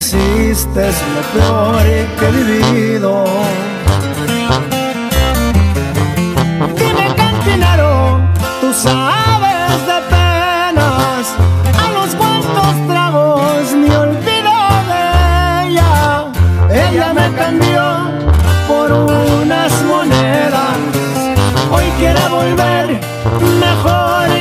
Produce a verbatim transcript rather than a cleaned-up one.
hiciste es lo peor que he vivido. Dime, cantinero, tú sabes de penas, a los cuantos tragos me olvido de ella. Ella me cambió por unas monedas, hoy quiere volver mejor